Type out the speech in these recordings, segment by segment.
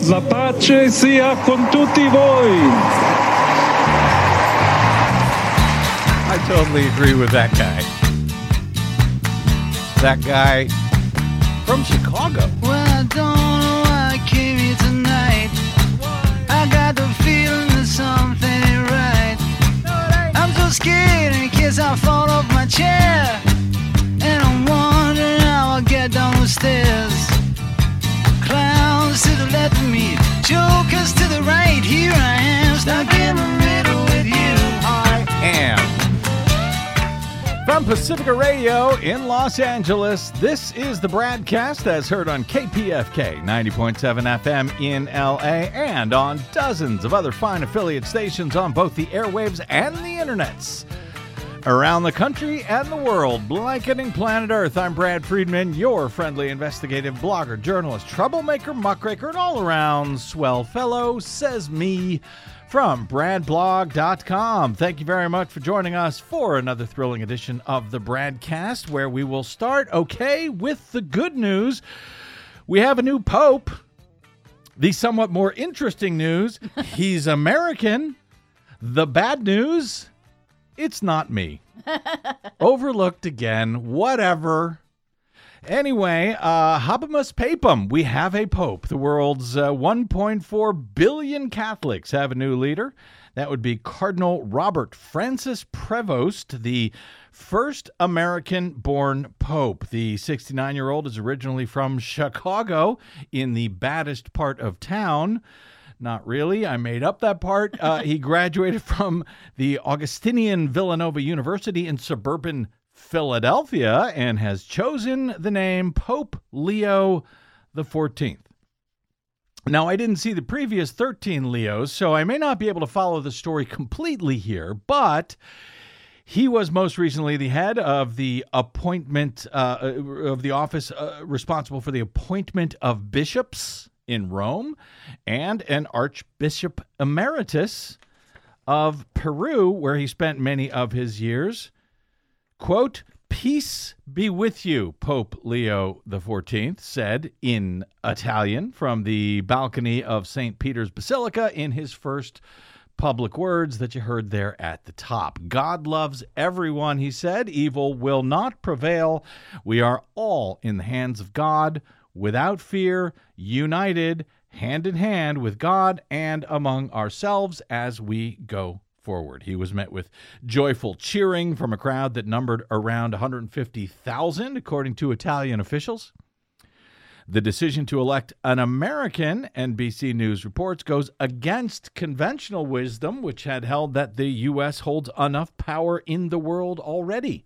La pace sia con tutti voi. I totally agree with that guy. That guy from Chicago. Well, I don't know why I came here tonight. I got the feeling that something ain't right. I'm so scared in case I fall off my chair. And I'm wondering how I'll get down the stairs. Clowns to the left of me, jokers to the right. Here I am, stuck in the middle with you. I am. From Pacifica Radio in Los Angeles, this is the Bradcast as heard on KPFK 90.7 FM in LA and on dozens of other fine affiliate stations on both the airwaves and the internets. Around the country and the world, blanketing planet Earth, I'm Brad Friedman, your friendly investigative blogger, journalist, troublemaker, muckraker, and all-around swell fellow, says me, from bradblog.com. Thank you very much for joining us for another thrilling edition of the Bradcast, where we will start, with the good news. We have a new pope. The somewhat more interesting news, he's American. The bad news, it's not me. Overlooked again. Whatever. Anyway, Habemus Papam. We have a pope. The world's 1.4 billion Catholics have a new leader. That would be Cardinal Robert Francis Prevost, the first American-born pope. The 69-year-old is originally from Chicago, in the baddest part of town. Not really. I made up that part. He graduated from the Augustinian Villanova University in suburban Philadelphia and has chosen the name Pope Leo XIV. Now, I didn't see the previous 13 Leos, so I may not be able to follow the story completely here, but he was most recently the head of the appointment of the office responsible for the appointment of bishops in Rome, and an Archbishop Emeritus of Peru, where he spent many of his years. Quote, "Peace be with you," Pope Leo XIV said in Italian from the balcony of St. Peter's Basilica in his first public words that you heard there at the top. God loves everyone, he said. Evil will not prevail. We are all in the hands of God, without fear, united, hand in hand with God and among ourselves as we go forward. He was met with joyful cheering from a crowd that numbered around 150,000, according to Italian officials. The decision to elect an American, NBC News reports, goes against conventional wisdom, which had held that the U.S. holds enough power in the world already.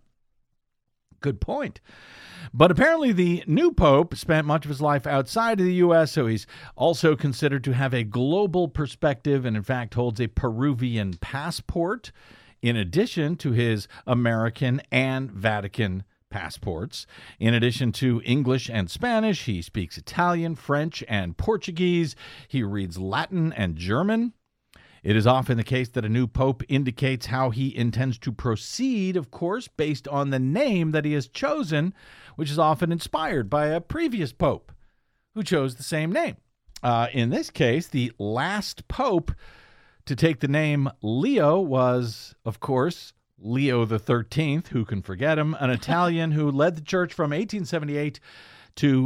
Good point. But apparently the new pope spent much of his life outside of the U.S., so he's also considered to have a global perspective and, in fact, holds a Peruvian passport in addition to his American and Vatican passports. In addition to English and Spanish, he speaks Italian, French, and Portuguese. He reads Latin and German. It is often the case that a new pope indicates how he intends to proceed, of course, based on the name that he has chosen, which is often inspired by a previous pope who chose the same name. In this case, the last pope to take the name Leo was, of course, Leo XIII, who can forget him, an Italian who led the church from 1878 to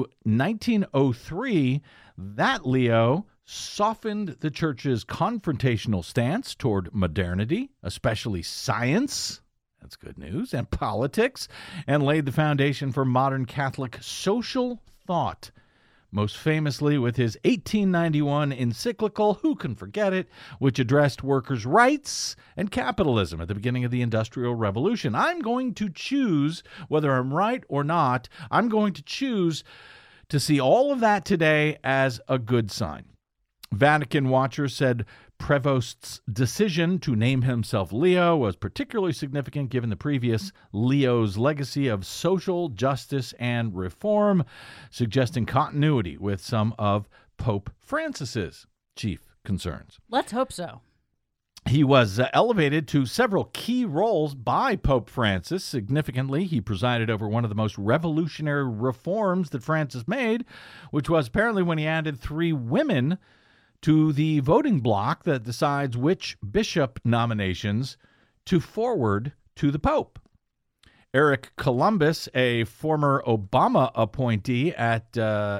1903. That Leo softened the church's confrontational stance toward modernity, especially science, that's good news, and politics, and laid the foundation for modern Catholic social thought, most famously with his 1891 encyclical, Who Can Forget It?, which addressed workers' rights and capitalism at the beginning of the Industrial Revolution. I'm going to choose, whether I'm right or not, I'm going to choose to see all of that today as a good sign. Vatican watchers said Prevost's decision to name himself Leo was particularly significant given the previous Leo's legacy of social justice and reform, suggesting continuity with some of Pope Francis's chief concerns. Let's hope so. He was elevated to several key roles by Pope Francis. Significantly, he presided over one of the most revolutionary reforms that Francis made, which was apparently when he added 3 women to the voting bloc that decides which bishop nominations to forward to the Pope. Eric Columbus, a former Obama appointee at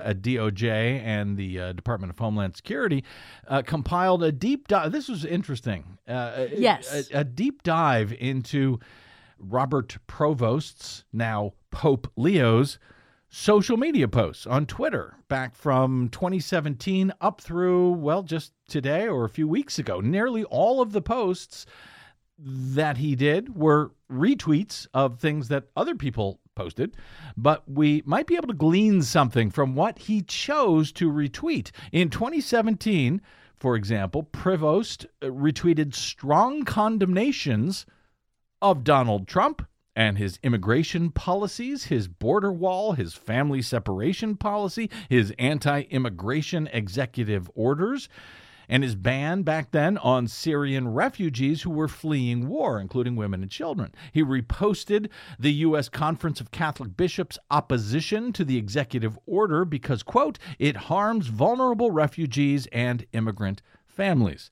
DOJ and the Department of Homeland Security, compiled a deep dive. This was interesting. Yes. A deep dive into Robert Provost's, now Pope Leo's, social media posts on Twitter back from 2017 up through, well, just today or a few weeks ago. Nearly all of the posts that he did were retweets of things that other people posted, but we might be able to glean something from what he chose to retweet. In 2017, for example, Prevost retweeted strong condemnations of Donald Trump and his immigration policies, his border wall, his family separation policy, his anti-immigration executive orders, and his ban back then on Syrian refugees who were fleeing war, including women and children. He reposted the U.S. Conference of Catholic Bishops' opposition to the executive order because, quote, it harms vulnerable refugees and immigrant families.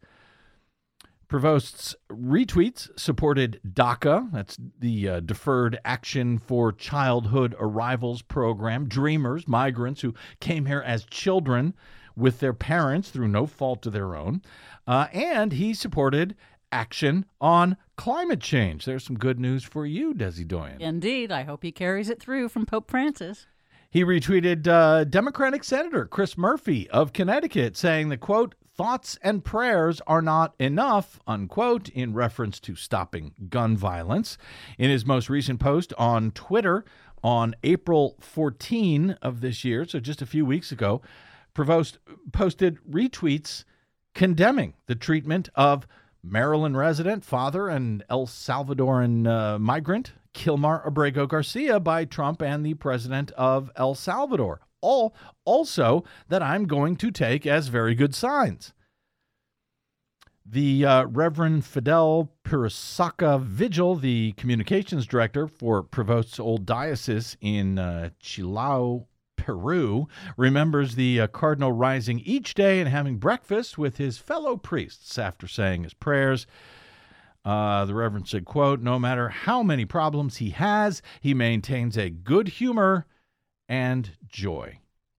Provost's retweets supported DACA, that's the Deferred Action for Childhood Arrivals program, Dreamers, migrants who came here as children with their parents through no fault of their own, and he supported action on climate change. There's some good news for you, Desi Doyen. Indeed. I hope he carries it through from Pope Francis. He retweeted Democratic Senator Chris Murphy of Connecticut saying that, quote, thoughts and prayers are not enough, unquote, in reference to stopping gun violence. In his most recent post on Twitter on April 14 of this year, so just a few weeks ago, Prevost posted retweets condemning the treatment of Maryland resident, father, and El Salvadoran migrant Kilmar Abrego Garcia by Trump and the president of El Salvador. All also that I'm going to take as very good signs. The Reverend Fidel Pirasaca Vigil, the communications director for Provost's old diocese in Chilao, Peru, remembers the cardinal rising each day and having breakfast with his fellow priests after saying his prayers. The Reverend said, quote, no matter how many problems he has, he maintains a good humor and joy.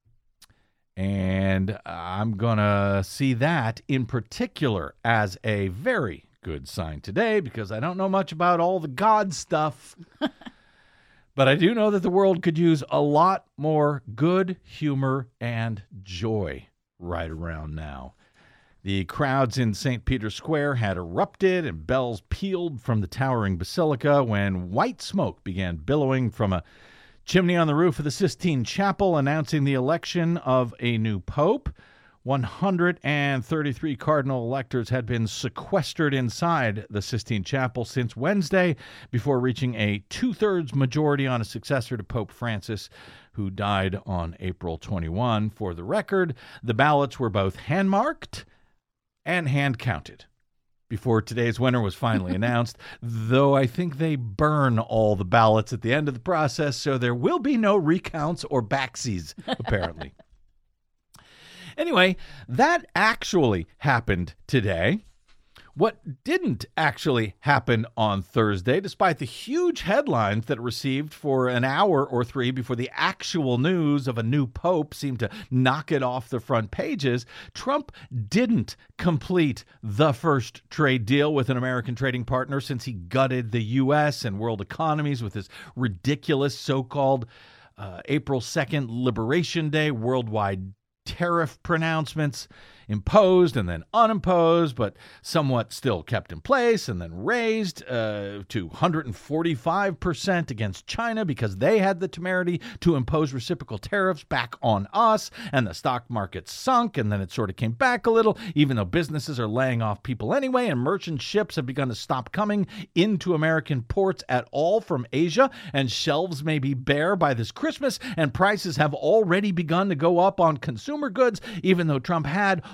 And I'm going to see that in particular as a very good sign today because I don't know much about all the God stuff. But I do know that the world could use a lot more good humor and joy right around now. The crowds in St. Peter's Square had erupted and bells pealed from the towering basilica when white smoke began billowing from a chimney on the roof of the Sistine Chapel announcing the election of a new pope. 133 cardinal electors had been sequestered inside the Sistine Chapel since Wednesday before reaching a two-thirds majority on a successor to Pope Francis, who died on April 21. For the record, the ballots were both hand-marked and hand-counted before today's winner was finally announced, though I think they burn all the ballots at the end of the process, so there will be no recounts or backsies, apparently. Anyway, that actually happened today. What didn't actually happen on Thursday, despite the huge headlines that it received for an hour or three before the actual news of a new pope seemed to knock it off the front pages, Trump didn't complete the first trade deal with an American trading partner since he gutted the U.S. and world economies with his ridiculous so-called April 2nd Liberation Day worldwide tariff pronouncements imposed and then unimposed, but somewhat still kept in place and then raised to 145% against China because they had the temerity to impose reciprocal tariffs back on us, and the stock market sunk, and then it sort of came back a little, even though businesses are laying off people anyway, and merchant ships have begun to stop coming into American ports at all from Asia, and shelves may be bare by this Christmas, and prices have already begun to go up on consumer goods, even though Trump had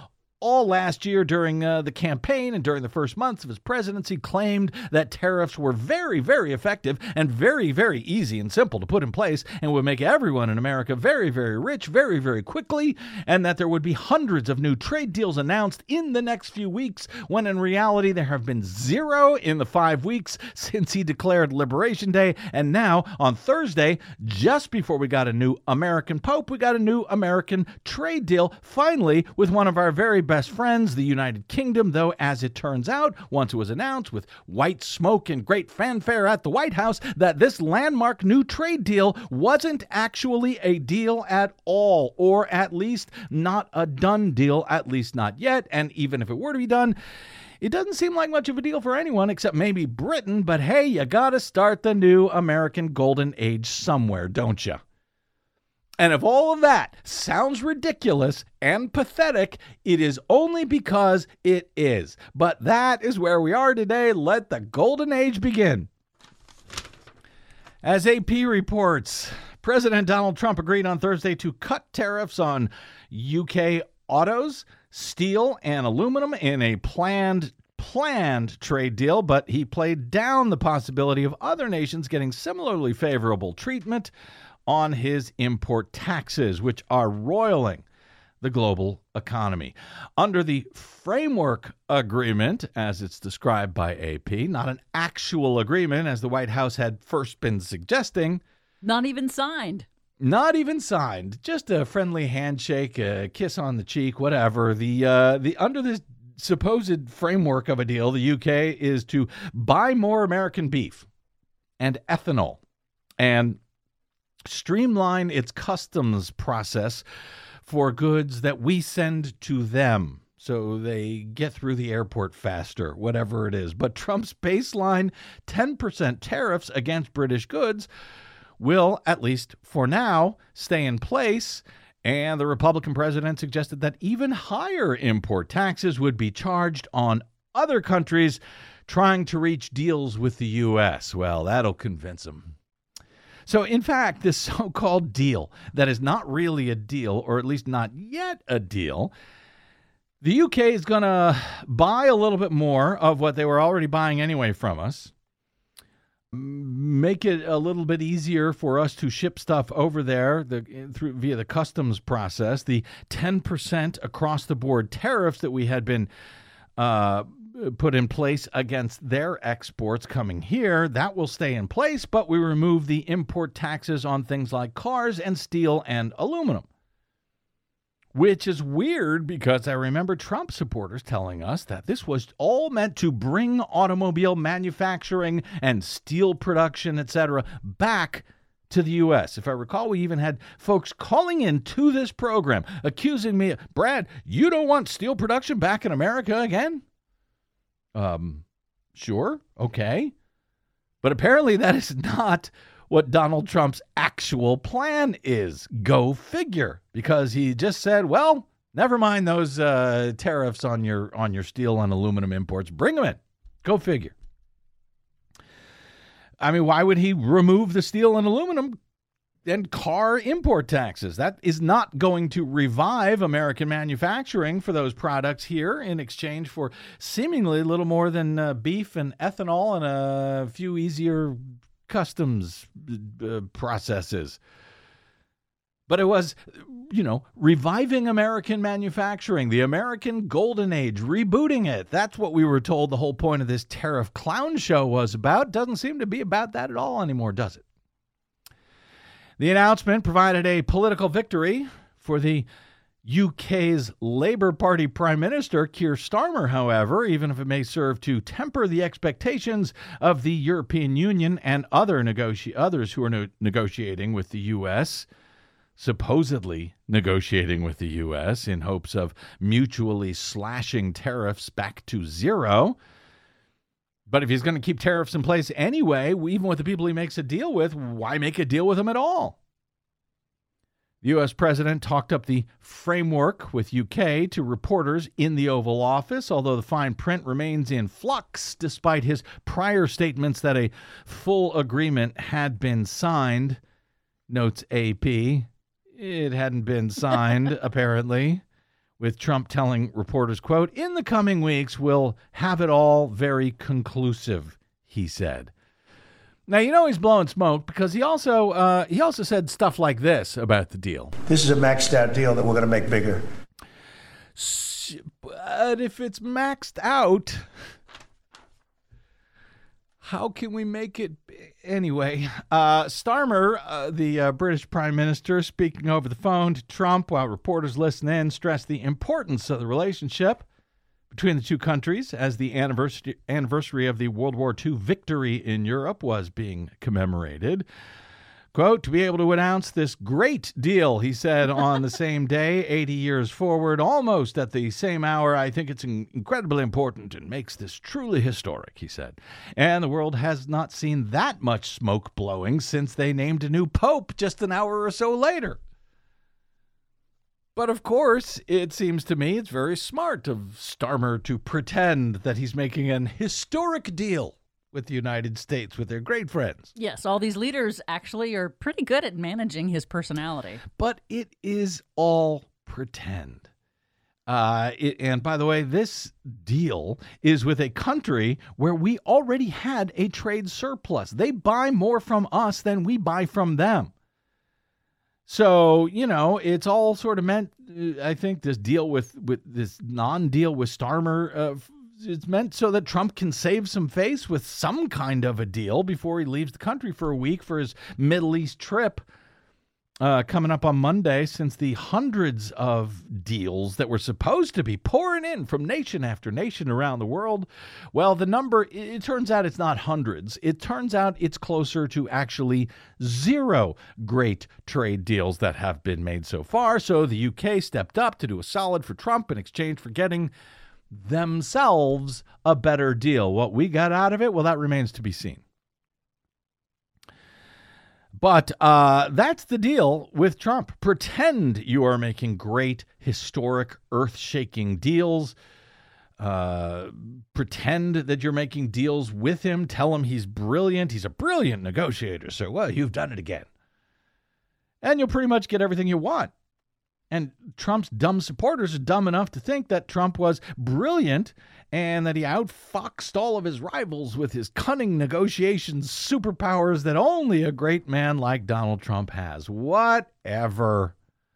all last year during the campaign and during the first months of his presidency claimed that tariffs were very, very effective and very, very easy and simple to put in place and would make everyone in America very, very rich very, very quickly, and that there would be hundreds of new trade deals announced in the next few weeks, when in reality there have been 0 in the 5 weeks since he declared Liberation Day. And now on Thursday, just before we got a new American Pope, we got a new American trade deal, finally, with one of our very best friends, the United Kingdom, though, as it turns out, once it was announced with white smoke and great fanfare at the White House, that this landmark new trade deal wasn't actually a deal at all, or at least not a done deal, at least not yet. And even if it were to be done, it doesn't seem like much of a deal for anyone except maybe Britain. But hey, you gotta start the new American golden age somewhere, don't you? And if all of that sounds ridiculous and pathetic, it is only because it is. But that is where we are today. Let the golden age begin. As AP reports, President Donald Trump agreed on Thursday to cut tariffs on UK autos, steel, and aluminum in a planned trade deal, but he played down the possibility of other nations getting similarly favorable treatment on his import taxes, which are roiling the global economy. Under the framework agreement, as it's described by AP, not an actual agreement, as the White House had first been suggesting. Not even signed. Not even signed. Just a friendly handshake, a kiss on the cheek, whatever. The under this supposed framework of a deal, the UK is to buy more American beef and ethanol and streamline its customs process for goods that we send to them so they get through the airport faster, whatever it is. But Trump's baseline 10% tariffs against British goods will, at least for now, stay in place. And the Republican president suggested that even higher import taxes would be charged on other countries trying to reach deals with the U.S. Well, that'll convince them. So, in fact, this so-called deal that is not really a deal, or at least not yet a deal, the UK is going to buy a little bit more of what they were already buying anyway from us, make it a little bit easier for us to ship stuff over there via the customs process. The 10% across-the-board tariffs that we had been put in place against their exports coming here, that will stay in place, but we remove the import taxes on things like cars and steel and aluminum. Which is weird because I remember Trump supporters telling us that this was all meant to bring automobile manufacturing and steel production, etc., back to the U.S. If I recall, we even had folks calling into this program accusing me, Brad, you don't want steel production back in America again? Sure, okay. But apparently that is not what Donald Trump's actual plan is. Go figure. Because he just said, well, never mind those tariffs on your steel and aluminum imports. Bring them in. Go figure. I mean, why would he remove the steel and aluminum and car import taxes? That is not going to revive American manufacturing for those products here in exchange for seemingly a little more than beef and ethanol and a few easier customs processes. But it was, reviving American manufacturing, the American golden age, rebooting it. That's what we were told the whole point of this tariff clown show was about. Doesn't seem to be about that at all anymore, does it? The announcement provided a political victory for the UK's Labour Party Prime Minister, Keir Starmer, however, even if it may serve to temper the expectations of the European Union and others who are negotiating with the U.S., supposedly negotiating with the U.S. in hopes of mutually slashing tariffs back to zero. But if he's going to keep tariffs in place anyway, even with the people he makes a deal with, why make a deal with them at all? The U.S. president talked up the framework with UK to reporters in the Oval Office, although the fine print remains in flux despite his prior statements that a full agreement had been signed. Notes AP. It hadn't been signed, apparently. with Trump telling reporters, quote, "In the coming weeks, we'll have it all very conclusive," he said. Now, you know he's blowing smoke because he also said stuff like this about the deal. This is a maxed out deal that we're going to make bigger. But if it's maxed out, how can we make it anyway? Starmer, the British Prime Minister, speaking over the phone to Trump while reporters listen in, stressed the importance of the relationship between the two countries as the anniversary of the World War II victory in Europe was being commemorated. Quote, "To be able to announce this great deal," he said, on the same day, 80 years forward, almost at the same hour, "I think it's incredibly important and makes this truly historic," he said. And the world has not seen that much smoke blowing since they named a new pope just an hour or so later. But of course, it seems to me it's very smart of Starmer to pretend that he's making an historic deal with the United States, with their great friends. Yes, all these leaders actually are pretty good at managing his personality. But it is all pretend. And by the way, this deal is with a country where we already had a trade surplus. They buy more from us than we buy from them. So, you know, it's all sort of meant, I think, this deal with this non-deal with Starmer, it's meant so that Trump can save some face with some kind of a deal before he leaves the country for a week for his Middle East trip coming up on Monday, since the hundreds of deals that were supposed to be pouring in from nation after nation around the world, well, the number, it turns out it's not hundreds. It turns out it's closer to actually 0 great trade deals that have been made so far. So the UK stepped up to do a solid for Trump in exchange for getting themselves a better deal. What we got out of it, well, that remains to be seen. But that's the deal with Trump. Pretend you are making great, historic, earth-shaking deals. Pretend that you're making deals with him. Tell him he's brilliant. He's a brilliant negotiator. So, well, you've done it again. And you'll pretty much get everything you want. And Trump's dumb supporters are dumb enough to think that Trump was brilliant and that he outfoxed all of his rivals with his cunning negotiation superpowers that only a great man like Donald Trump has. Whatever.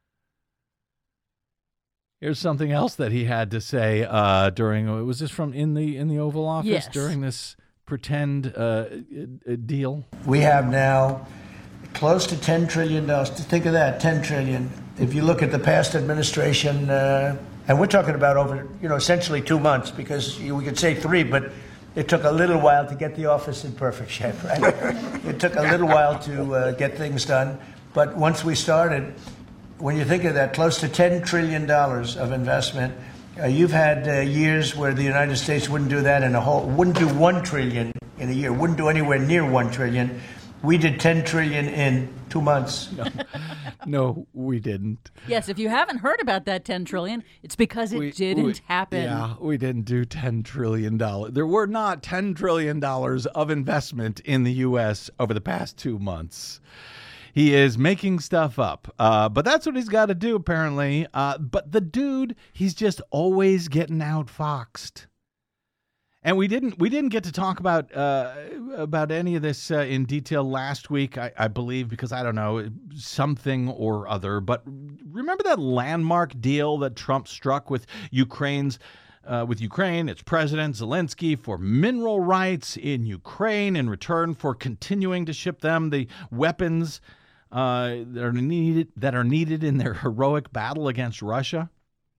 Here's something else that he had to say during, was this from in the Oval Office? Yes. During this pretend deal? We have now close to $10 trillion. Think of that, $10 trillion. If you look at the past administration, and we're talking about over, essentially 2 months, because we could say 3, but it took a little while to get the office in perfect shape, right? It took a little while to get things done. But once we started, when you think of that, close to $10 trillion of investment, you've had years where the United States wouldn't do that wouldn't do $1 trillion in a year, wouldn't do anywhere near $1 trillion. We did $10 trillion in 2 months. No, we didn't. Yes, if you haven't heard about that $10 trillion, it's because it didn't happen. Yeah, we didn't do $10 trillion. There were not $10 trillion of investment in the U.S. over the past 2 months. He is making stuff up, but that's what he's got to do, apparently. But the dude, he's just always getting outfoxed. And we didn't get to talk about any of this in detail last week, I believe, because I don't know, something or other. But remember that landmark deal that Trump struck with Ukraine, its president Zelensky, for mineral rights in Ukraine in return for continuing to ship them the weapons that are needed in their heroic battle against Russia?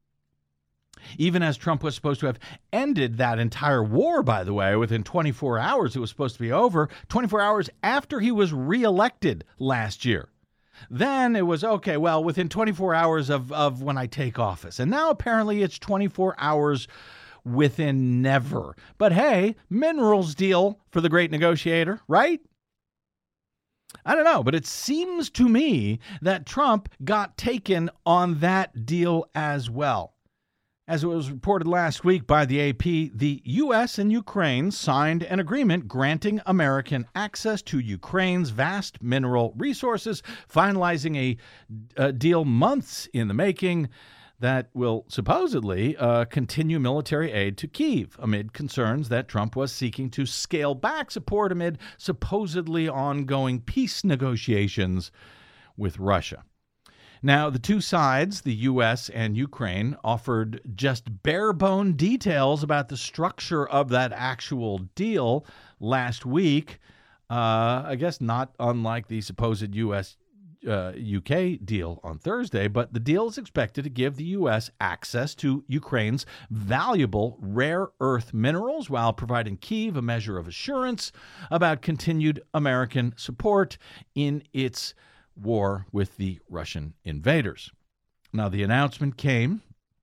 Even as Trump was supposed to have ended that entire war, by the way, within 24 hours, it was supposed to be over, 24 hours after he was reelected last year. Then it was, okay, well, within 24 hours of when I take office. And now apparently it's 24 hours within never. But hey, minerals deal for the great negotiator, right? I don't know, but it seems to me that Trump got taken on that deal as well. As it was reported last week by the AP, the U.S. and Ukraine signed an agreement granting American access to Ukraine's vast mineral resources, finalizing a deal months in the making. that will supposedly continue military aid to Kyiv amid concerns that Trump was seeking to scale back support amid supposedly ongoing peace negotiations with Russia. Now, the two sides, the U.S. and Ukraine, offered just bare-bone details about the structure of that actual deal last week. I guess not unlike the supposed U.S.-UK deal on Thursday, but the deal is expected to give the U.S. access to Ukraine's valuable rare earth minerals while providing Kyiv a measure of assurance about continued American support in its war with the Russian invaders. Now, the announcement came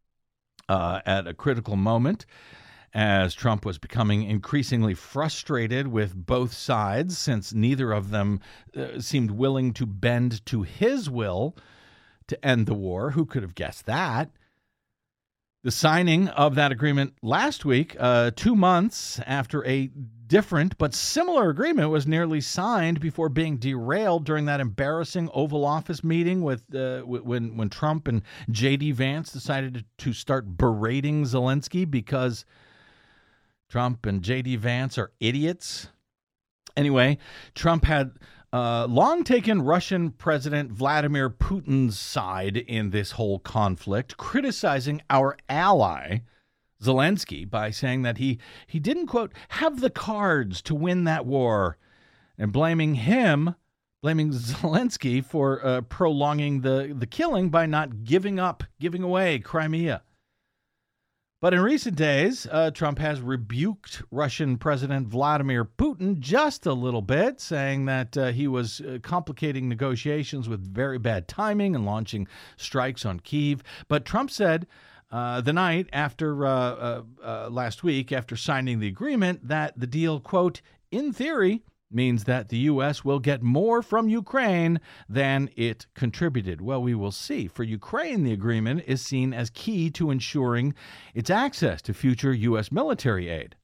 at a critical moment as Trump was becoming increasingly frustrated with both sides, since neither of them seemed willing to bend to his will to end the war. Who could have guessed that? The signing of that agreement last week, 2 months after a different but similar agreement was nearly signed before being derailed during that embarrassing Oval Office meeting with when Trump and J.D. Vance decided to start berating Zelensky because Trump and J.D. Vance are idiots. Anyway, Trump had long taken Russian President Vladimir Putin's side in this whole conflict, criticizing our ally, Zelensky, by saying that he didn't, quote, have the cards to win that war, and blaming Zelensky for prolonging the killing by not giving away Crimea. But in recent days, Trump has rebuked Russian President Vladimir Putin just a little bit, saying that he was complicating negotiations with very bad timing and launching strikes on Kyiv. But Trump said the night after last week, after signing the agreement, that the deal, quote, in theory, means that the U.S. will get more from Ukraine than it contributed. Well, we will see. For Ukraine, the agreement is seen as key to ensuring its access to future U.S. military aid.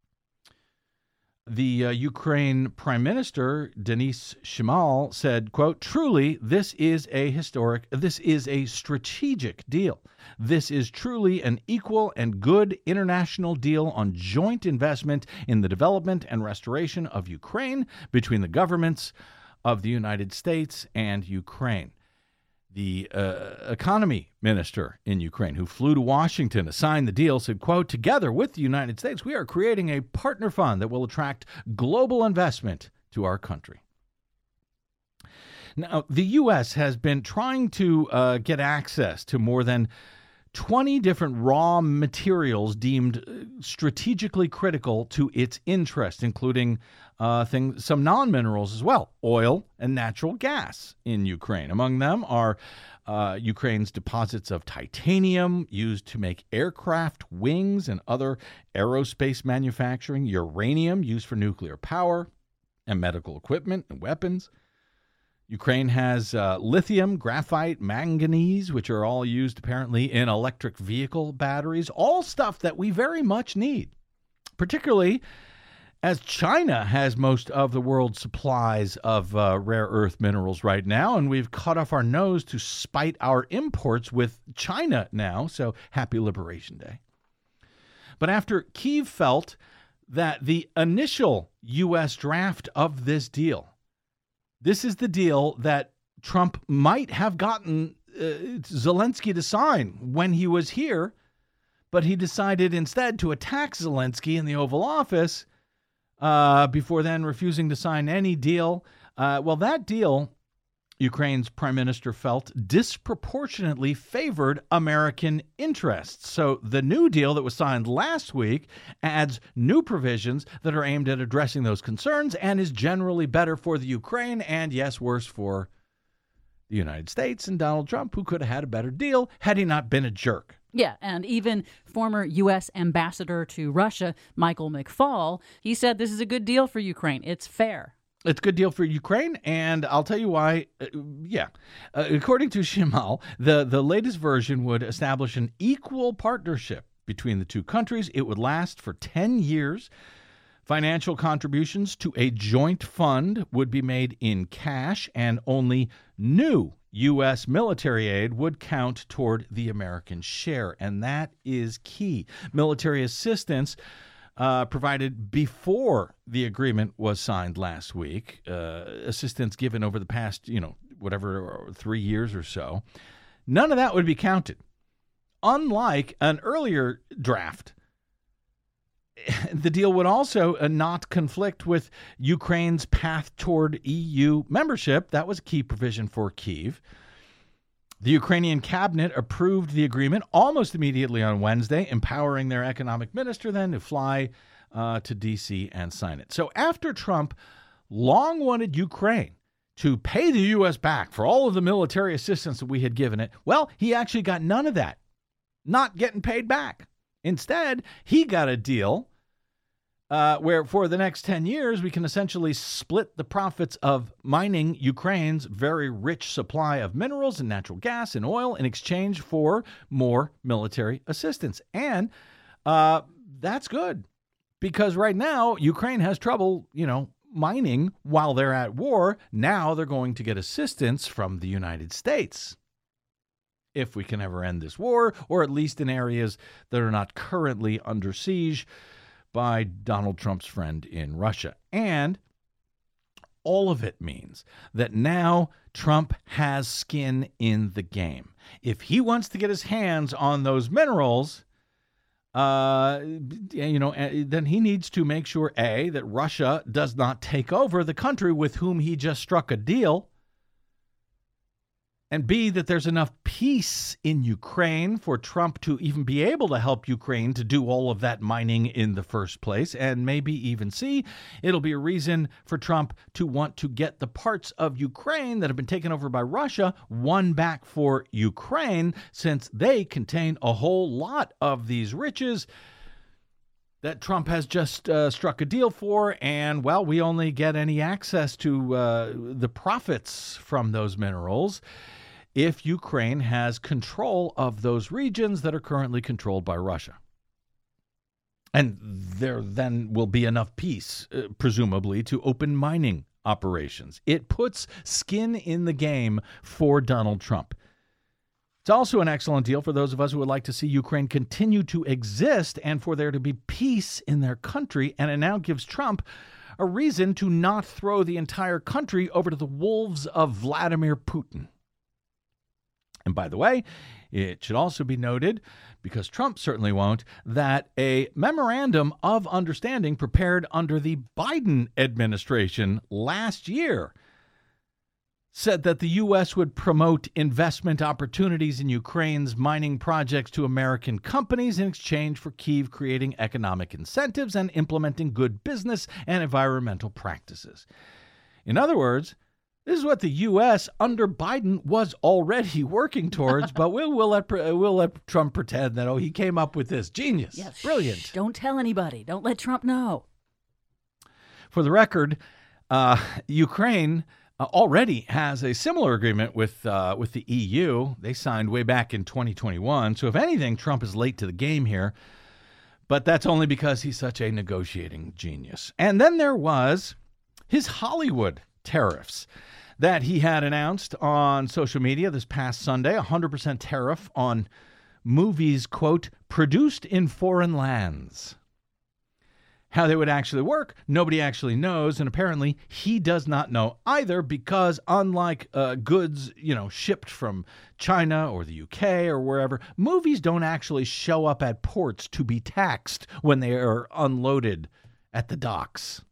The Ukraine Prime Minister, Denis Shmyhal, said, quote, truly, this is a strategic deal. This is truly an equal and good international deal on joint investment in the development and restoration of Ukraine between the governments of the United States and Ukraine. The economy minister in Ukraine, who flew to Washington to sign the deal, said, quote, together with the United States, we are creating a partner fund that will attract global investment to our country. Now, the U.S. has been trying to get access to more than 20 different raw materials deemed strategically critical to its interest, including some non-minerals as well, oil and natural gas in Ukraine. Among them are Ukraine's deposits of titanium used to make aircraft wings and other aerospace manufacturing, uranium used for nuclear power and medical equipment and weapons. Ukraine has lithium, graphite, manganese, which are all used apparently in electric vehicle batteries, all stuff that we very much need, particularly as China has most of the world's supplies of rare earth minerals right now, and we've cut off our nose to spite our imports with China now, so happy Liberation Day. But after Kyiv felt that the initial U.S. draft of this deal, this is the deal that Trump might have gotten Zelensky to sign when he was here, but he decided instead to attack Zelensky in the Oval Office before then refusing to sign any deal. Well, that deal, Ukraine's prime minister felt, disproportionately favored American interests. So the new deal that was signed last week adds new provisions that are aimed at addressing those concerns and is generally better for the Ukraine and, yes, worse for the United States and Donald Trump, who could have had a better deal had he not been a jerk. Yeah, and even former U.S. ambassador to Russia, Michael McFaul, he said this is a good deal for Ukraine. It's fair. It's a good deal for Ukraine, and I'll tell you why. According to Shmyhal, the latest version would establish an equal partnership between the two countries. It would last for 10 years. Financial contributions to a joint fund would be made in cash, and only new U.S. military aid would count toward the American share, and that is key. Military assistance provided before the agreement was signed last week, assistance given over the past, 3 years or so, none of that would be counted. Unlike an earlier draft, the deal would also not conflict with Ukraine's path toward EU membership. That was a key provision for Kyiv. The Ukrainian cabinet approved the agreement almost immediately on Wednesday, empowering their economic minister then to fly to D.C. and sign it. So after Trump long wanted Ukraine to pay the U.S. back for all of the military assistance that we had given it, well, he actually got none of that, not getting paid back. Instead, he got a deal where for the next 10 years, we can essentially split the profits of mining Ukraine's very rich supply of minerals and natural gas and oil in exchange for more military assistance. And that's good because right now, Ukraine has trouble, mining while they're at war. Now they're going to get assistance from the United States if we can ever end this war, or at least in areas that are not currently under siege by Donald Trump's friend in Russia. And all of it means that now Trump has skin in the game. If he wants to get his hands on those minerals, then he needs to make sure, A, that Russia does not take over the country with whom he just struck a deal, and B, that there's enough peace in Ukraine for Trump to even be able to help Ukraine to do all of that mining in the first place. And maybe even C, it'll be a reason for Trump to want to get the parts of Ukraine that have been taken over by Russia won back for Ukraine, since they contain a whole lot of these riches that Trump has just struck a deal for. And, well, we only get any access to the profits from those minerals if Ukraine has control of those regions that are currently controlled by Russia. And there then will be enough peace, presumably, to open mining operations. It puts skin in the game for Donald Trump. It's also an excellent deal for those of us who would like to see Ukraine continue to exist and for there to be peace in their country. And it now gives Trump a reason to not throw the entire country over to the wolves of Vladimir Putin. And by the way, it should also be noted, because Trump certainly won't, that a memorandum of understanding prepared under the Biden administration last year said that the U.S. would promote investment opportunities in Ukraine's mining projects to American companies in exchange for Kyiv creating economic incentives and implementing good business and environmental practices. In other words, this is what the U.S. under Biden was already working towards, but we'll let Trump pretend that, he came up with this. Genius. Yes. Brilliant. Don't tell anybody. Don't let Trump know. For the record, Ukraine already has a similar agreement with the EU. They signed way back in 2021. So if anything, Trump is late to the game here. But that's only because he's such a negotiating genius. And then there was his Hollywood tariffs that he had announced on social media this past Sunday, 100% tariff on movies, quote, produced in foreign lands. How they would actually work, nobody actually knows, and apparently he does not know either, because unlike goods, shipped from China or the UK or wherever, movies don't actually show up at ports to be taxed when they are unloaded at the docks.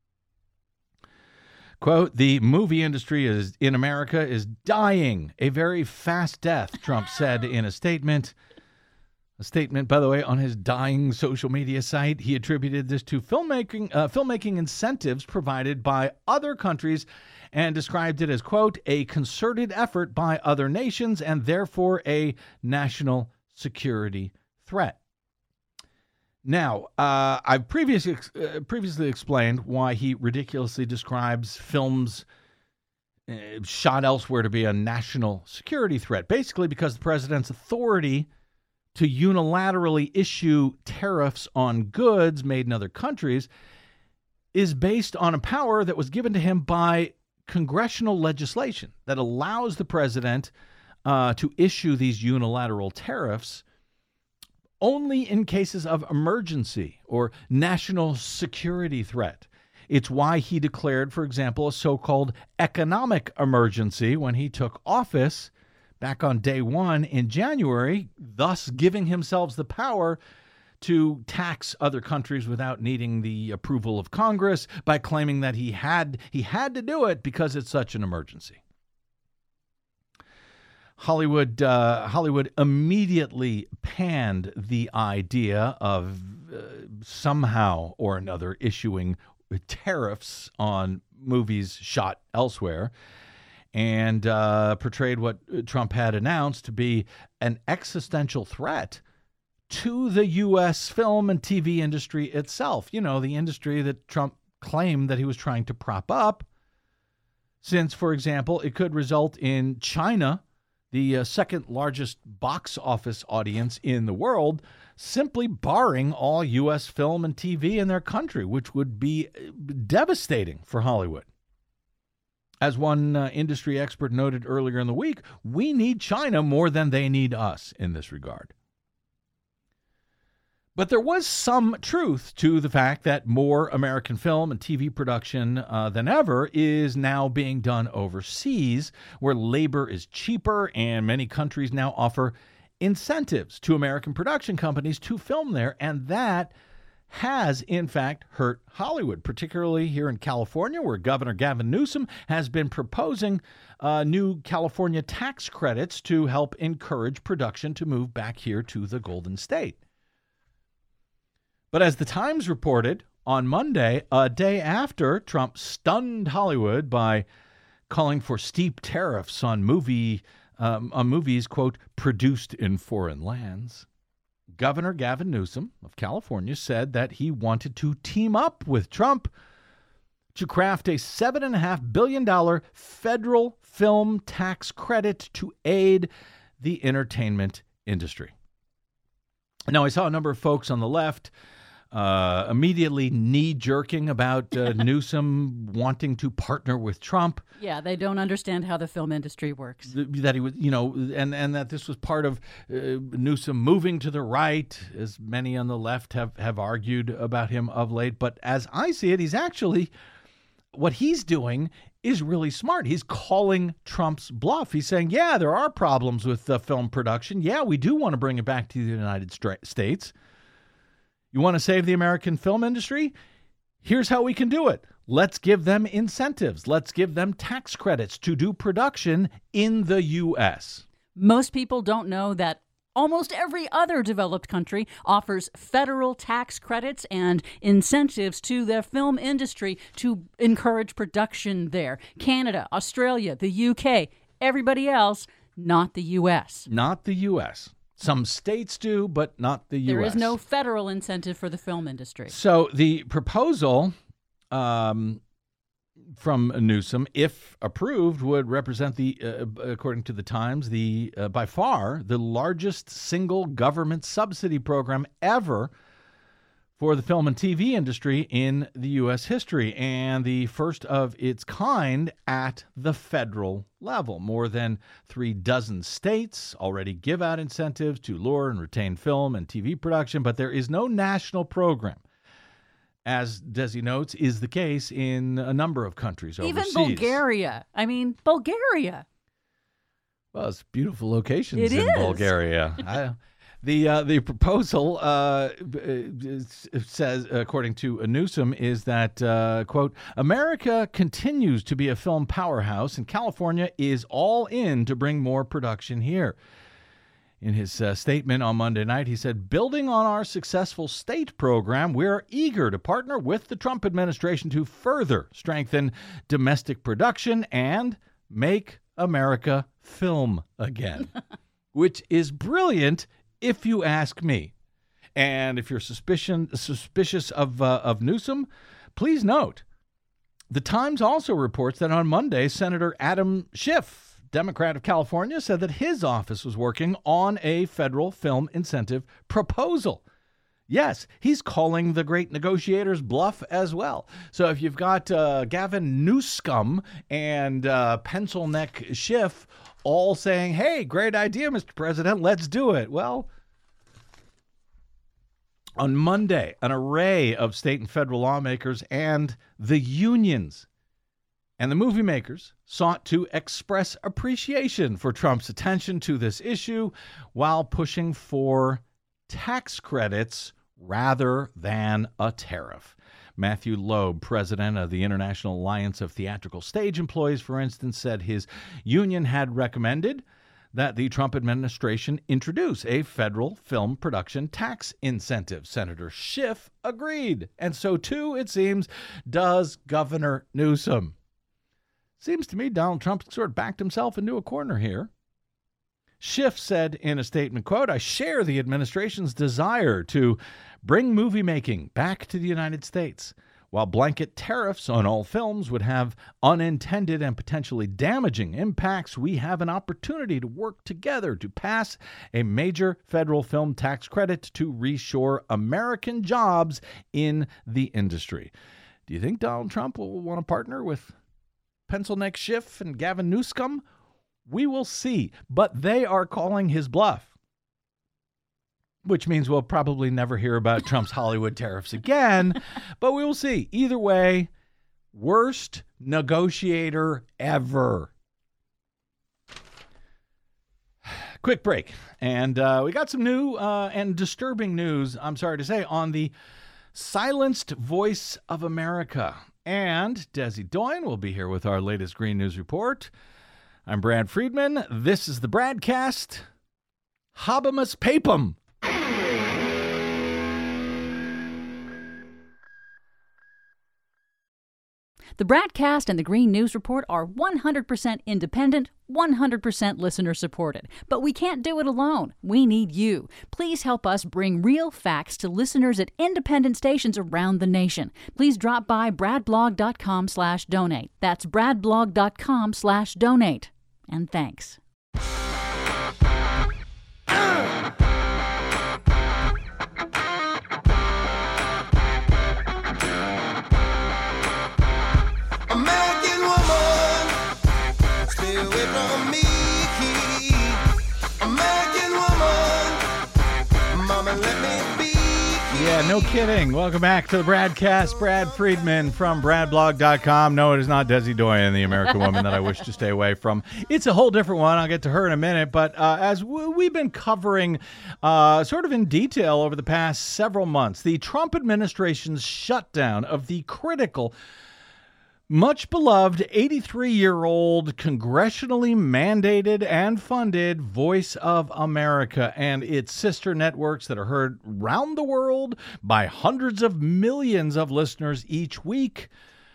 Quote, the movie industry in America is dying a very fast death, Trump said in a statement. A statement, by the way, on his dying social media site. He attributed this to filmmaking incentives provided by other countries and described it as, quote, a concerted effort by other nations and therefore a national security threat. Now, I've previously explained why he ridiculously describes films shot elsewhere to be a national security threat, basically because the president's authority to unilaterally issue tariffs on goods made in other countries is based on a power that was given to him by congressional legislation that allows the president to issue these unilateral tariffs only in cases of emergency or national security threat. It's why he declared, for example, a so-called economic emergency when he took office back on day one in January, thus giving himself the power to tax other countries without needing the approval of Congress by claiming that he had to do it because it's such an emergency. Hollywood immediately panned the idea of somehow or another issuing tariffs on movies shot elsewhere, and portrayed what Trump had announced to be an existential threat to the U.S. film and TV industry itself. You know, the industry that Trump claimed that he was trying to prop up, since, for example, it could result in China, the second largest box office audience in the world, simply barring all U.S. film and TV in their country, which would be devastating for Hollywood. As one industry expert noted earlier in the week, we need China more than they need us in this regard. But there was some truth to the fact that more American film and TV production than ever is now being done overseas, where labor is cheaper, and many countries now offer incentives to American production companies to film there, and that has, in fact, hurt Hollywood, particularly here in California, where Governor Gavin Newsom has been proposing new California tax credits to help encourage production to move back here to the Golden State. But as the Times reported on Monday, a day after Trump stunned Hollywood by calling for steep tariffs on movies, quote, produced in foreign lands, Governor Gavin Newsom of California said that he wanted to team up with Trump to craft a $7.5 billion federal film tax credit to aid the entertainment industry. Now, I saw a number of folks on the left immediately knee-jerking about Newsom wanting to partner with Trump. Yeah, they don't understand how the film industry works. That he was, and that this was part of Newsom moving to the right, as many on the left have argued about him of late. But as I see it, what he's doing is really smart. He's calling Trump's bluff. He's saying, yeah, there are problems with film production. Yeah, we do want to bring it back to the United States. You want to save the American film industry? Here's how we can do it. Let's give them incentives. Let's give them tax credits to do production in the U.S. Most people don't know that almost every other developed country offers federal tax credits and incentives to their film industry to encourage production there. Canada, Australia, the UK, everybody else, not the U.S. Not the U.S. Some states do, but not the U.S. There is no federal incentive for the film industry. So the proposal from Newsom, if approved, would represent according to the Times, by far the largest single government subsidy program ever for the film and TV industry in the U.S. history, and the first of its kind at the federal level. More than 36 states already give out incentives to lure and retain film and TV production, but there is no national program, as Desi notes, is the case in a number of countries overseas. Even Bulgaria. Bulgaria. Well, it's beautiful locations it in is. Bulgaria. The proposal says, according to Newsom, is that, quote, America continues to be a film powerhouse, and California is all in to bring more production here. In his statement on Monday night, he said, building on our successful state program, we're eager to partner with the Trump administration to further strengthen domestic production and make America film again, which is brilliant if you ask me. And if you're suspicious of Newsom, please note, the Times also reports that on Monday, Senator Adam Schiff, Democrat of California, said that his office was working on a federal film incentive proposal. Yes, he's calling the great negotiator's bluff as well. So if you've got Gavin Newsom and Pencil Neck Schiff all saying, hey, great idea, Mr. President, let's do it. Well, on Monday, an array of state and federal lawmakers and the unions and the movie makers sought to express appreciation for Trump's attention to this issue while pushing for tax credits rather than a tariff. Matthew Loeb, president of the International Alliance of Theatrical Stage Employees, for instance, said his union had recommended that the Trump administration introduce a federal film production tax incentive. Senator Schiff agreed, and so too, it seems, does Governor Newsom. Seems to me Donald Trump sort of backed himself into a corner here. Schiff said in a statement, quote, I share the administration's desire to bring movie making back to the United States. While blanket tariffs on all films would have unintended and potentially damaging impacts, we have an opportunity to work together to pass a major federal film tax credit to reshore American jobs in the industry. Do you think Donald Trump will want to partner with Pencil Neck Schiff and Gavin Newsom? We will see, but they are calling his bluff, which means we'll probably never hear about Trump's Hollywood tariffs again, but we will see. Either way, worst negotiator ever. Quick break, and we got some new and disturbing news, I'm sorry to say, on the silenced voice of America. And Desi Doyen will be here with our latest Green News Report. I'm Brad Friedman. This is the Bradcast. Habemus Papum. The Bradcast and the Green News Report are 100% independent, 100% listener-supported. But we can't do it alone. We need you. Please help us bring real facts to listeners at independent stations around the nation. Please drop by bradblog.com/donate. That's bradblog.com/donate. And thanks. American woman, stay away from me. American woman, mama, let me be. Yeah, no kidding. Welcome back to the Bradcast. Brad Friedman from bradblog.com. No, it is not Desi Doyen, the American woman that I wish to stay away from. It's a whole different one. I'll get to her in a minute. But as we've been covering sort of in detail over the past several months, the Trump administration's shutdown of the critical, much beloved 83-year-old congressionally mandated and funded Voice of America and its sister networks that are heard around the world by hundreds of millions of listeners each week,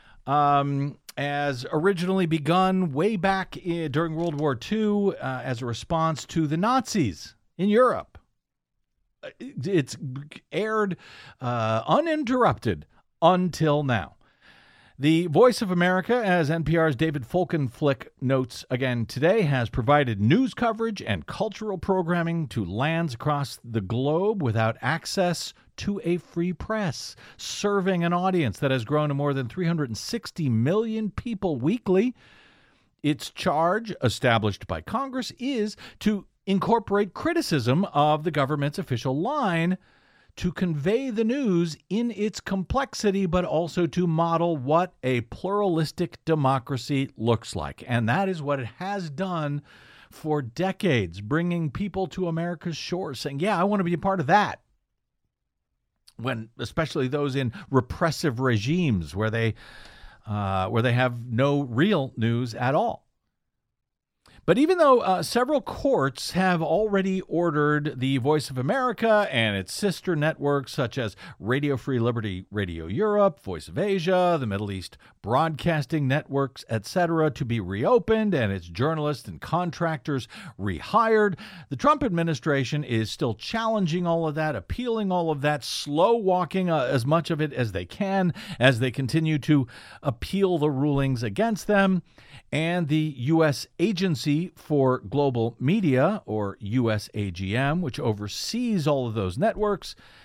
as originally begun way back during World War II as a response to the Nazis in Europe. It's aired uninterrupted until now. The Voice of America, as NPR's David Folkenflik notes again today, has provided news coverage and cultural programming to lands across the globe without access to a free press, serving an audience that has grown to more than 360 million people weekly. Its charge, established by Congress, is to incorporate criticism of the government's official line to convey the news in its complexity, but also to model what a pluralistic democracy looks like. And that is what it has done for decades, bringing people to America's shores, saying, yeah, I want to be a part of that. When, especially those in repressive regimes where they have no real news at all. But even though several courts have already ordered the Voice of America and its sister networks such as Radio Free Liberty, Radio Europe, Voice of Asia, the Middle East Broadcasting Networks, etc., to be reopened and its journalists and contractors rehired, the Trump administration is still challenging all of that, appealing all of that, slow-walking as much of it as they can as they continue to appeal the rulings against them. And the U.S. Agency for Global Media, or USAGM, which oversees all of those networks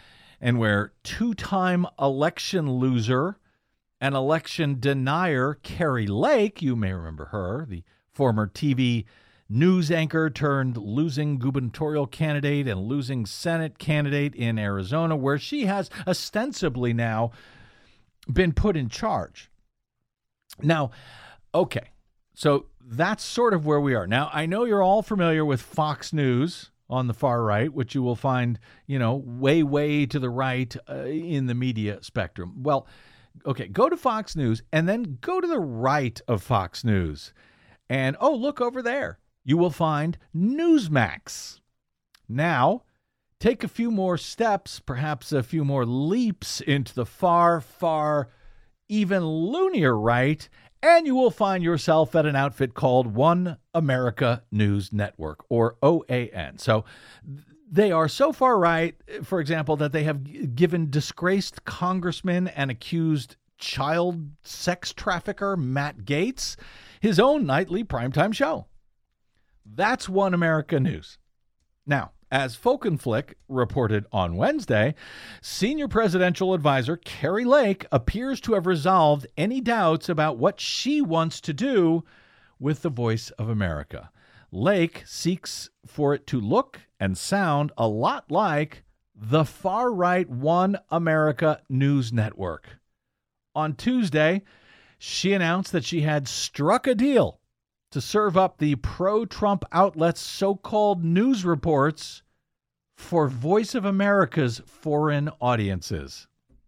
and where two-time election loser and election denier Kari Lake, you may remember her, the former TV news anchor turned losing gubernatorial candidate and losing Senate candidate in Arizona, where she has ostensibly now been put in charge. Now, okay, so that's sort of where we are. Now, I know you're all familiar with Fox News on the far right, which you will find, way to the right in the media spectrum. Well, okay, go to Fox News and then go to the right of Fox News. And, look over there. You will find Newsmax. Now, take a few more steps, perhaps a few more leaps into the far, even loonier right, and you will find yourself at an outfit called One America News Network, or OAN. So they are so far right, for example, that they have given disgraced congressman and accused child sex trafficker Matt Gaetz his own nightly primetime show. That's One America News. Now, as Folk and Flick reported on Wednesday, senior presidential advisor Kari Lake appears to have resolved any doubts about what she wants to do with the Voice of America. Lake seeks for it to look and sound a lot like the far-right One America News Network. On Tuesday, she announced that she had struck a deal to serve up the pro-Trump outlets' so-called news reports for Voice of America's foreign audiences.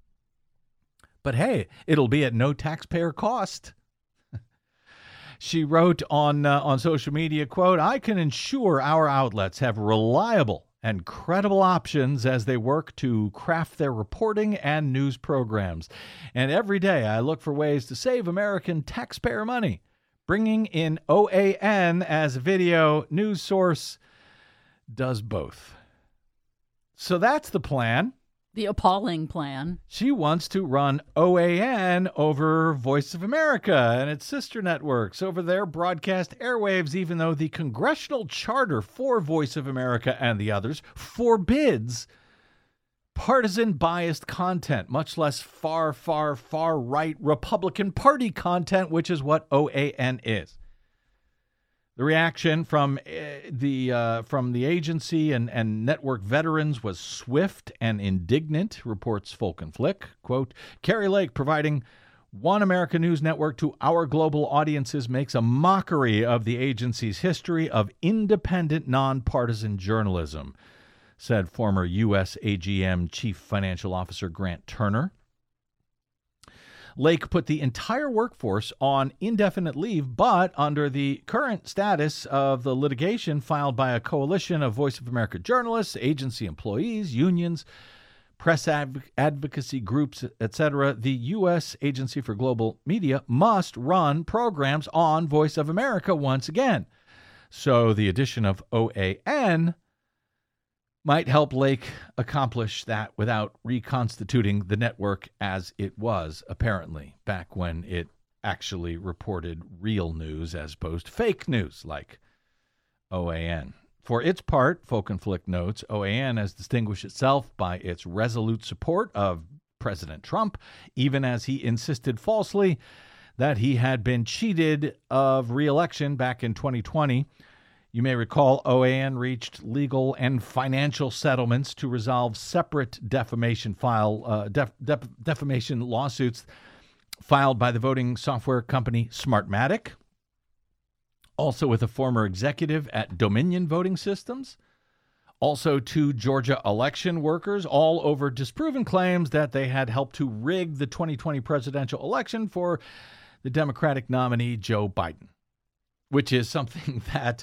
But hey, it'll be at no taxpayer cost. She wrote on social media, quote, "I can ensure our outlets have reliable and credible options as they work to craft their reporting and news programs. And every day I look for ways to save American taxpayer money. Bringing in OAN as a video news source does both." So that's the plan. The appalling plan. She wants to run OAN over Voice of America and its sister networks over their broadcast airwaves, even though the congressional charter for Voice of America and the others forbids partisan biased content, much less far right Republican Party content, which is what OAN is. The reaction from the agency and network veterans was swift and indignant, reports Folk and Flick. Quote, "Kari Lake providing One America News Network to our global audiences makes a mockery of the agency's history of independent, nonpartisan journalism," said former U.S. AGM Chief Financial Officer Grant Turner. Lake put the entire workforce on indefinite leave, but under the current status of the litigation filed by a coalition of Voice of America journalists, agency employees, unions, press advocacy groups, etc., the U.S. Agency for Global Media must run programs on Voice of America once again. So the addition of OAN might help Lake accomplish that without reconstituting the network as it was, apparently, back when it actually reported real news as opposed to fake news like OAN. For its part, Folk and Flick notes, OAN has distinguished itself by its resolute support of President Trump, even as he insisted falsely that he had been cheated of re-election back in 2020. You may recall OAN reached legal and financial settlements to resolve separate defamation lawsuits filed by the voting software company Smartmatic, also with a former executive at Dominion Voting Systems, also two Georgia election workers, all over disproven claims that they had helped to rig the 2020 presidential election for the Democratic nominee Joe Biden, which is something that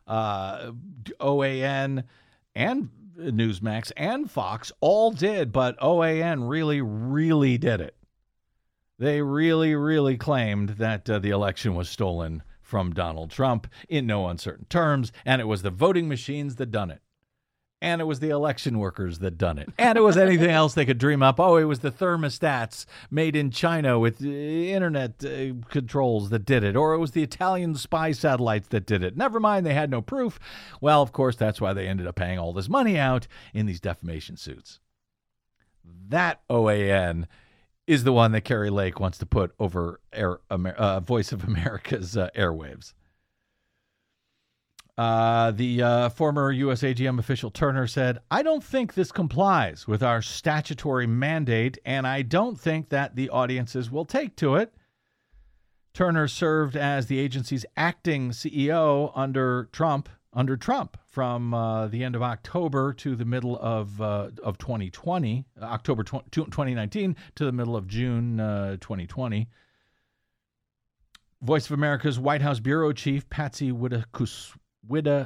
OAN and Newsmax and Fox all did, but OAN really did it. They really claimed that the election was stolen from Donald Trump in no uncertain terms, and it was the voting machines that done it. And it was the election workers that done it. And it was anything else they could dream up. Oh, it was the thermostats made in China with internet controls that did it. Or it was the Italian spy satellites that did it. Never mind, they had no proof. Well, of course, that's why they ended up paying all this money out in these defamation suits. That OAN is the one that Kari Lake wants to put over Voice of America's airwaves. The former USAGM official Turner said, "I don't think this complies with our statutory mandate, and I don't think that the audiences will take to it." Turner served as the agency's acting CEO under Trump from the end of October to the middle of 2020, October 2019 to the middle of June 2020. Voice of America's White House bureau chief Patsy Widakuswara,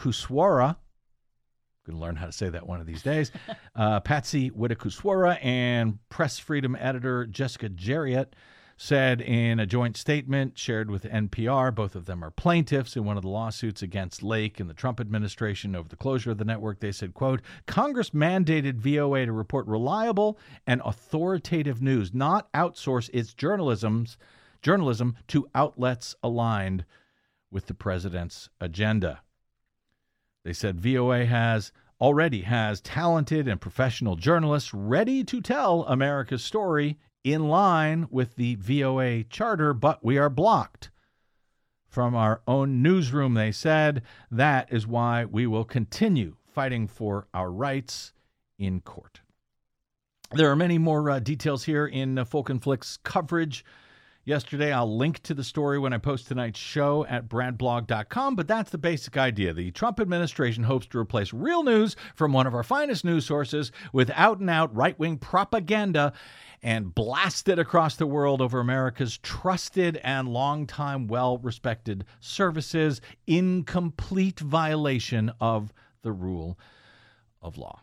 going to learn how to say that one of these days, Patsy Widakuswara and press freedom editor Jessica Jarriett said in a joint statement shared with NPR, both of them are plaintiffs in one of the lawsuits against Lake and the Trump administration over the closure of the network. They said, quote, "Congress mandated VOA to report reliable and authoritative news, not outsource its journalism to outlets aligned with the president's agenda." They said VOA already has talented and professional journalists ready to tell America's story in line with the VOA charter, but we are blocked from our own newsroom, they said. That is why we will continue fighting for our rights in court. There are many more details here in Folk and Flick's coverage yesterday. I'll link to the story when I post tonight's show at bradblog.com, but that's the basic idea. The Trump administration hopes to replace real news from one of our finest news sources with out-and-out right-wing propaganda and blast it across the world over America's trusted and longtime well-respected services in complete violation of the rule of law.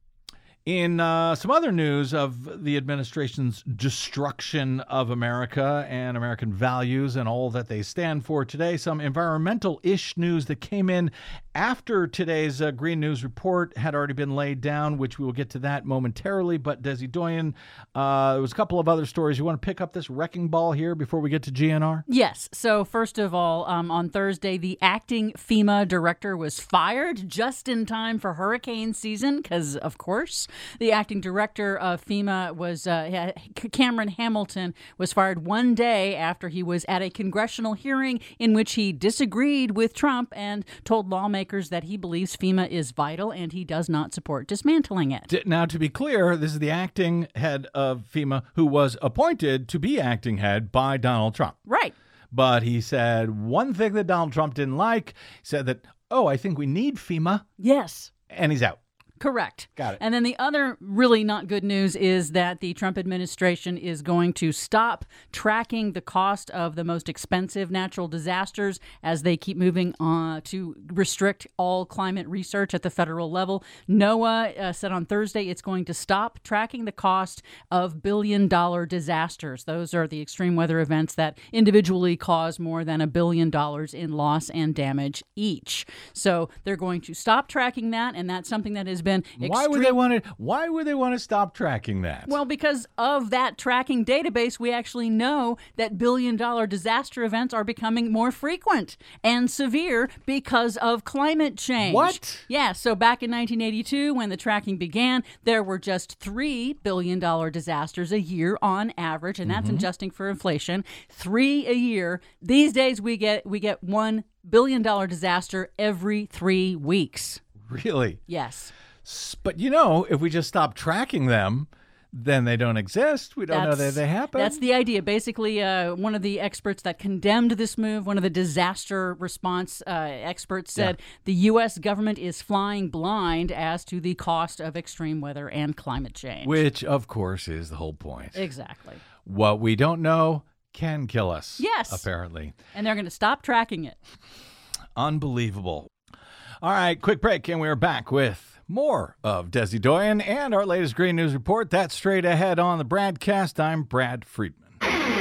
In some other news of the administration's destruction of America and American values and all that they stand for today, some environmental-ish news that came in after today's Green News report had already been laid down, which we will get to that momentarily. But Desi Doyen, there was a couple of other stories. You want to pick up this wrecking ball here before we get to GNR? Yes. So first of all, on Thursday, the acting FEMA director was fired just in time for hurricane season because, of course, the acting director of FEMA was Cameron Hamilton was fired one day after he was at a congressional hearing in which he disagreed with Trump and told lawmakers that he believes FEMA is vital and he does not support dismantling it. Now, to be clear, this is the acting head of FEMA who was appointed to be acting head by Donald Trump. Right. But he said one thing that Donald Trump didn't like. He said that, I think we need FEMA. Yes. And he's out. Correct. Got it. And then the other really not good news is that the Trump administration is going to stop tracking the cost of the most expensive natural disasters as they keep moving on to restrict all climate research at the federal level. NOAA said on Thursday it's going to stop tracking the cost of billion-dollar disasters. Those are the extreme weather events that individually cause more than $1 billion in loss and damage each. So they're going to stop tracking that, and that's something that has been Why would they want to stop tracking that? Well, because of that tracking database, we actually know that billion-dollar disaster events are becoming more frequent and severe because of climate change. What? Yeah, so back in 1982, when the tracking began, there were just $3 billion disasters a year on average, and that's adjusting for inflation. 3 a year. These days, we get $1 billion disaster every 3 weeks. Really? Yes. But, if we just stop tracking them, then they don't exist. We don't know that they happen. That's the idea. Basically, one of the experts that condemned this move, one of the disaster response experts said the U.S. government is flying blind as to the cost of extreme weather and climate change. Which, of course, is the whole point. Exactly. What we don't know can kill us. Yes. Apparently. And they're going to stop tracking it. Unbelievable. All right, quick break, and we're back with more of Desi Doyen and our latest Green News report. That's straight ahead on the Bradcast. I'm Brad Friedman.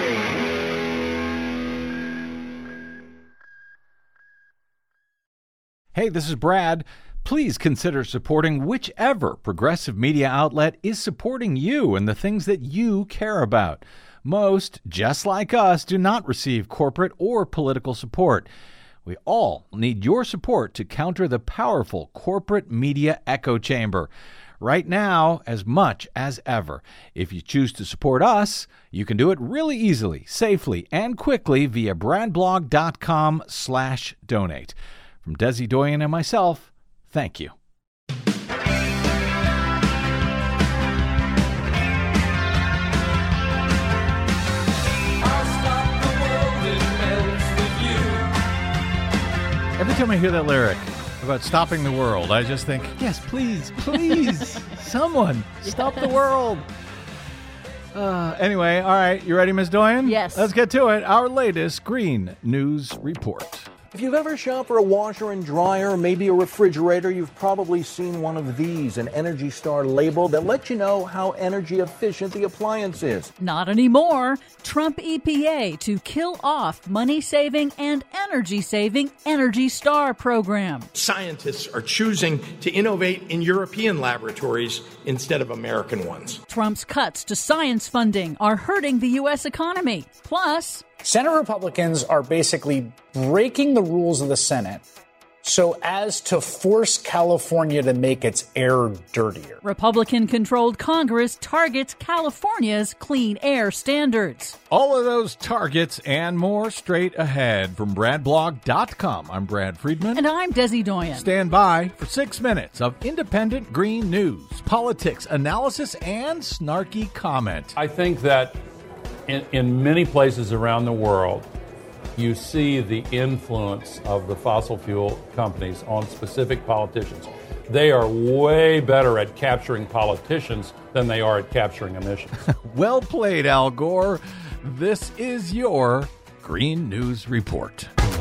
Hey, this is Brad. Please consider supporting whichever progressive media outlet is supporting you and the things that you care about. Most, just like us, do not receive corporate or political support. We all need your support to counter the powerful corporate media echo chamber. right now as much as ever. If you choose to support us, you can do it really easily, safely, and quickly via bradblog.com/donate. From Desi Doyen and myself, thank you. Every time I hear that lyric about stopping the world, I just think, yes, please, someone, stop the world. Anyway, all right, you ready, Ms. Doyen? Yes. Let's get to it. Our latest Green News Report. If you've ever shopped for a washer and dryer, or maybe a refrigerator, you've probably seen one of these, an Energy Star label that lets you know how energy efficient the appliance is. Not anymore. Trump EPA to kill off money-saving and energy-saving Energy Star program. Scientists are choosing to innovate in European laboratories instead of American ones. Trump's cuts to science funding are hurting the U.S. economy. Plus, Senate Republicans are basically breaking the rules of the Senate so as to force California to make its air dirtier. Republican-controlled Congress targets California's clean air standards. All of those targets and more straight ahead from bradblog.com. I'm Brad Friedman. And I'm Desi Doyen. Stand by for 6 minutes of independent green news, politics, analysis, and snarky comment. I think that in many places around the world, you see the influence of the fossil fuel companies on specific politicians. They are way better at capturing politicians than they are at capturing emissions. Well played, Al Gore. This is your Green News Report.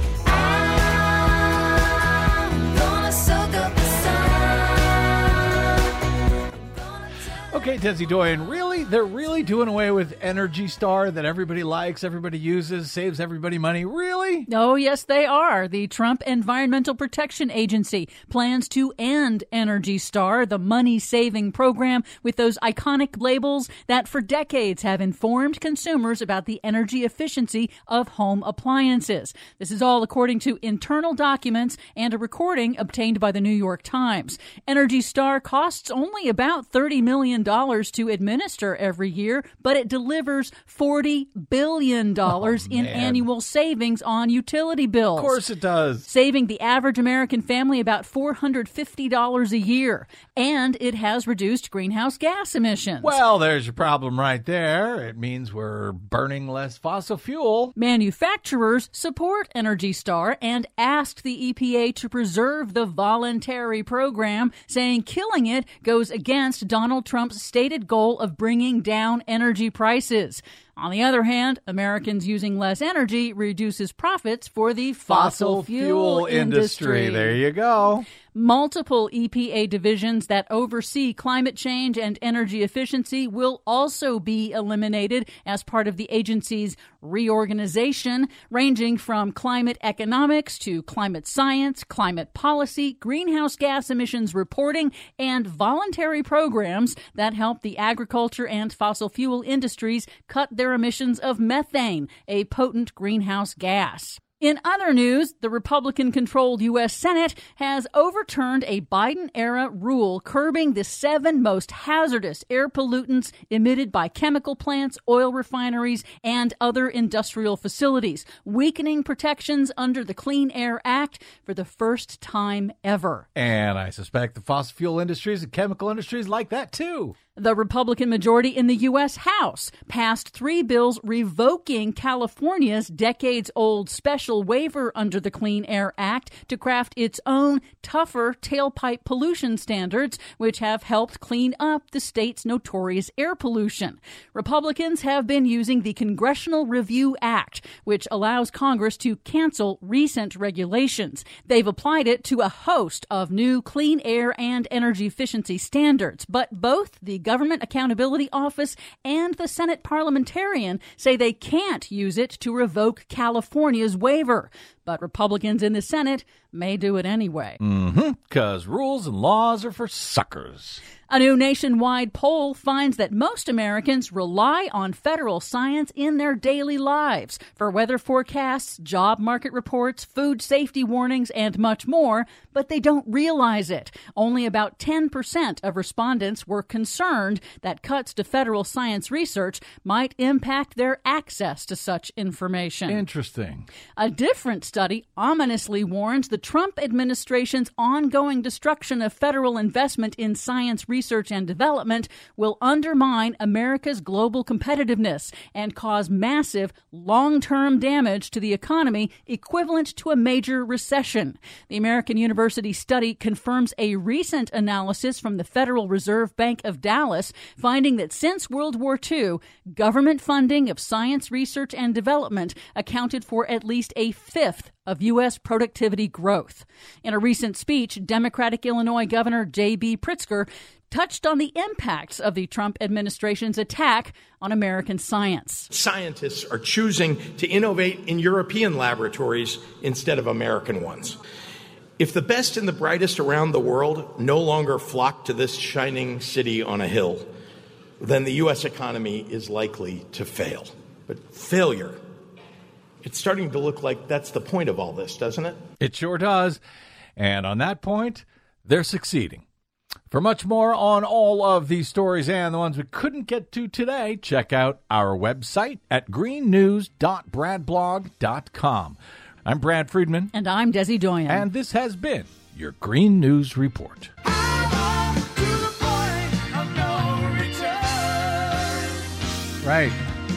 Okay, Desi Doyen, really? They're really doing away with Energy Star that everybody likes, everybody uses, saves everybody money? Really? Oh, yes, they are. The Trump Environmental Protection Agency plans to end Energy Star, the money-saving program with those iconic labels that for decades have informed consumers about the energy efficiency of home appliances. This is all according to internal documents and a recording obtained by the New York Times. Energy Star costs only about $30 million to administer every year, but it delivers $40 billion in annual savings on utility bills. Of course it does. Saving the average American family about $450 a year. And it has reduced greenhouse gas emissions. Well, there's your problem right there. It means we're burning less fossil fuel. Manufacturers support Energy Star and asked the EPA to preserve the voluntary program, saying killing it goes against Donald Trump's stated goal of bringing down energy prices. On the other hand, Americans using less energy reduces profits for the fossil fuel industry. There you go. Multiple EPA divisions that oversee climate change and energy efficiency will also be eliminated as part of the agency's reorganization, ranging from climate economics to climate science, climate policy, greenhouse gas emissions reporting, and voluntary programs that help the agriculture and fossil fuel industries cut their emissions of methane, a potent greenhouse gas. In other news, the Republican-controlled U.S. Senate has overturned a Biden-era rule curbing the 7 most hazardous air pollutants emitted by chemical plants, oil refineries, and other industrial facilities, weakening protections under the Clean Air Act for the first time ever. And I suspect the fossil fuel industries and chemical industries like that, too. The Republican majority in the U.S. House passed 3 bills revoking California's decades-old special waiver under the Clean Air Act to craft its own tougher tailpipe pollution standards, which have helped clean up the state's notorious air pollution. Republicans have been using the Congressional Review Act, which allows Congress to cancel recent regulations. They've applied it to a host of new clean air and energy efficiency standards, but both the Government Accountability Office and the Senate parliamentarian say they can't use it to revoke California's waiver. But Republicans in the Senate may do it anyway. Because rules and laws are for suckers. A new nationwide poll finds that most Americans rely on federal science in their daily lives for weather forecasts, job market reports, food safety warnings, and much more, but they don't realize it. Only about 10% of respondents were concerned that cuts to federal science research might impact their access to such information. Interesting. A different study ominously warns the Trump administration's ongoing destruction of federal investment in science research and development will undermine America's global competitiveness and cause massive long-term damage to the economy equivalent to a major recession. The American University study confirms a recent analysis from the Federal Reserve Bank of Dallas, finding that since World War II, government funding of science research and development accounted for at least a fifth of U.S. productivity growth. In a recent speech, Democratic Illinois Governor J.B. Pritzker touched on the impacts of the Trump administration's attack on American science. Scientists are choosing to innovate in European laboratories instead of American ones. If the best and the brightest around the world no longer flock to this shining city on a hill, then the U.S. economy is likely to fail. But failure, it's starting to look like that's the point of all this, doesn't it? It sure does. And on that point, they're succeeding. For much more on all of these stories and the ones we couldn't get to today, check out our website at greennews.bradblog.com. I'm Brad Friedman. And I'm Desi Doyen. And this has been your Green News Report. Right.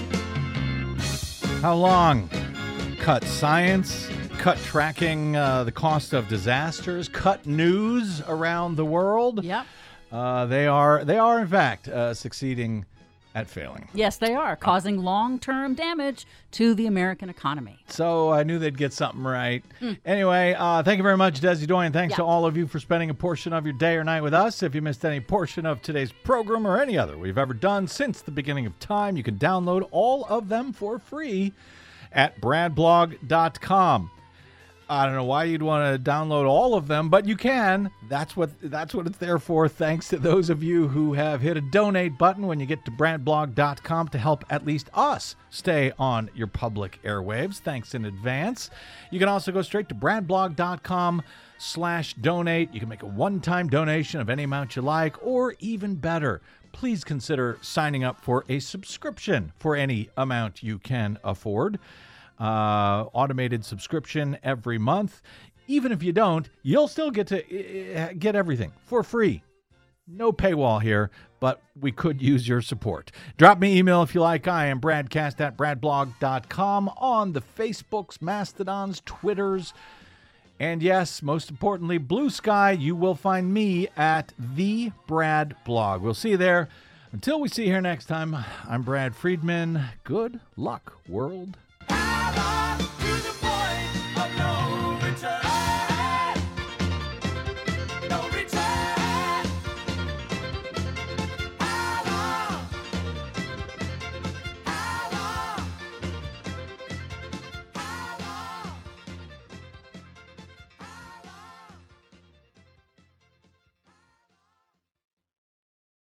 How long? Cut science, cut tracking the cost of disasters, cut news around the world. Yep. They are in fact succeeding at failing. Yes, they are, causing long-term damage to the American economy. So I knew they'd get something right. Anyway, thank you very much, Desi Doyen. Thanks to all of you for spending a portion of your day or night with us. If you missed any portion of today's program or any other we've ever done since the beginning of time, you can download all of them for free at bradblog.com. I don't know why you'd want to download all of them, but you can. That's what it's there for. Thanks to those of you who have hit a donate button when you get to bradblog.com to help at least us stay on your public airwaves. Thanks in advance. You can also go straight to bradblog.com/donate. You can make a one-time donation of any amount you like, or even better, please consider signing up for a subscription for any amount you can afford. Automated subscription every month. Even if you don't, you'll still get to get everything for free. No paywall here, but we could use your support. Drop me an email if you like. I am bradcast@bradblog.com on the Facebooks, Mastodons, Twitters, and yes, most importantly, Blue Sky. You will find me at The Brad Blog. We'll see you there. Until we see you here next time, I'm Brad Friedman. Good luck, world.